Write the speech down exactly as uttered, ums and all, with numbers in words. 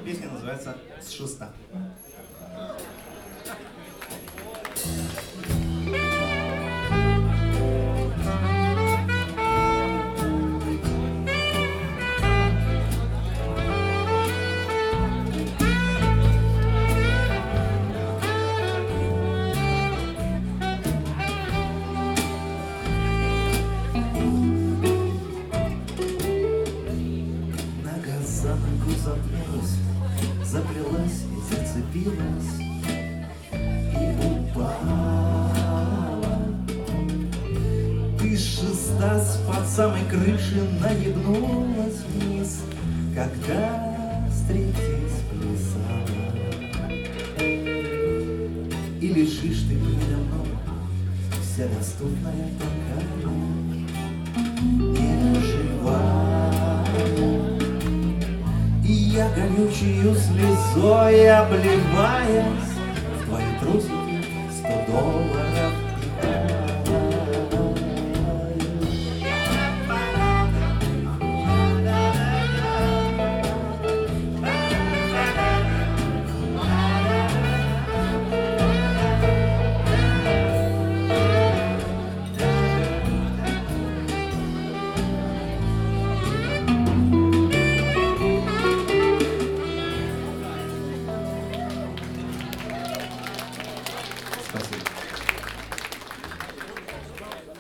Песня называется «С шеста». Заплелась, заплелась и зацепилась и упала. Ты шеста под самой крышей нагибнулась вниз, когда встретились плясала. И лежишь ты передо мной, вся доступная такая, неживая. Я горючую слезой обливаясь в твои трусики сто долларов